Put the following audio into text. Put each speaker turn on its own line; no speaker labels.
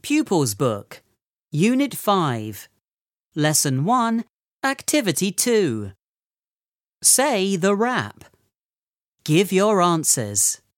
Pupils Book, Unit 5, Lesson 1, Activity 2. Say the rap. Give your answers.